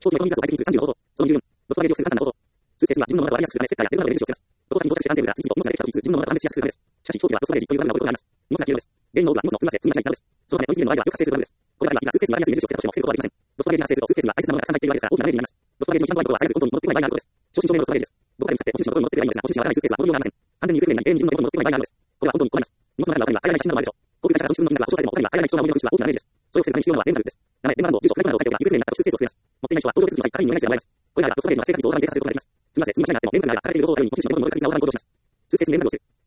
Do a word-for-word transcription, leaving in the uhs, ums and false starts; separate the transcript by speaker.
Speaker 1: 長期のエコノミーガスを排出数さんじゅうの方法。そのにじゅうよん、ロストアゲージをする簡単な方法。通知性は自分のものなど割安するため、設定やレベルの練習をしてます。ロストアゲージを到達して安定レベルが続くと、荷物ができたとき、自分のものなど判別しやすくするためです。しかし、長期はロストアゲージというワグナーの応用があります。荷物が軽量です。原因の多くは荷物の積み合わせ、積み間違いなどです。そのため、ポイント面の間はよく発生するワグです。これらには今、通知性に割安に目印をつけたとしても防ぐことはできません。ロストアゲージが発生すると、通知性には大切なものがたくさん入っているわけですが、大きなダメージになります。ロストアゲージの一番怖いことは、最悪コントロールに乗っていない場合があることです。正真正銘のロストアゲージです。どこかで見つかって持ち主のところに乗っている場合いいのですが、持ち主がわからない通知性はその用がありません。完全に行方不明になり、永遠に自分のところに乗っていない場合があるのです。これは本当に困ります。荷物の中には他には入らない不審なものがあるでしょう。航空会社が損失分の金額が保証されても他には入らない貴重な思い出の物質は大きなダメージです。それを防ぐために必要なのは電波力です。なので、電波など住所、タレコなどを書いておけば、行方不明になったと通知性を作れます。持っていない人は搭乗手続きを入り、仮に乗れない人がもらえます。これらがロストアゲージの正確率を大幅に低下させることができます。すみません、積み間違いになっても電波がなっても帰れる情報を頼りに持ち主のところに乗るかに違う他の行動をします。通知性に電波をする。